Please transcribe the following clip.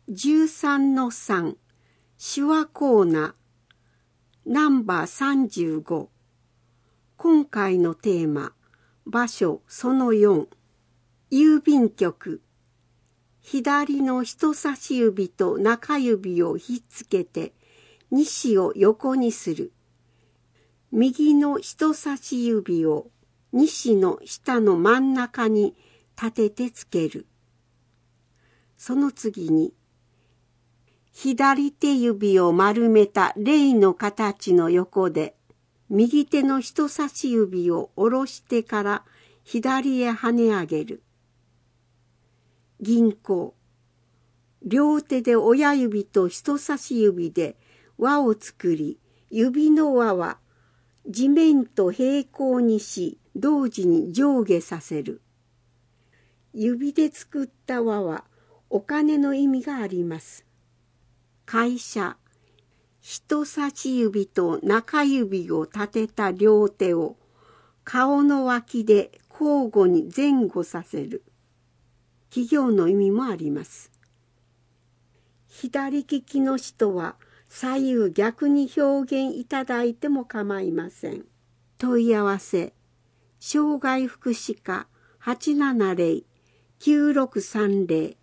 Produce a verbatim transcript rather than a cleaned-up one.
じゅうさんのさん手話コーナーナンバーさんじゅうご。今回のテーマ場所そのよん。郵便局。左の人差し指と中指をひっつけて西を横にする。右の人差し指を西の下の真ん中に立ててつける。その次に左手指を丸めたレイの形の横で右手の人差し指を下ろしてから左へ跳ね上げる。銀行。両手で親指と人差し指で輪を作り、指の輪は地面と平行にし、同時に上下させる。指で作った輪はお金の意味があります。会社。人差し指と中指を立てた両手を顔の脇で交互に前後させる。企業の意味もあります。左利きの人は左右逆に表現いただいても構いません。問い合わせ。障害福祉課 はちななゼロ きゅうろくさんゼロ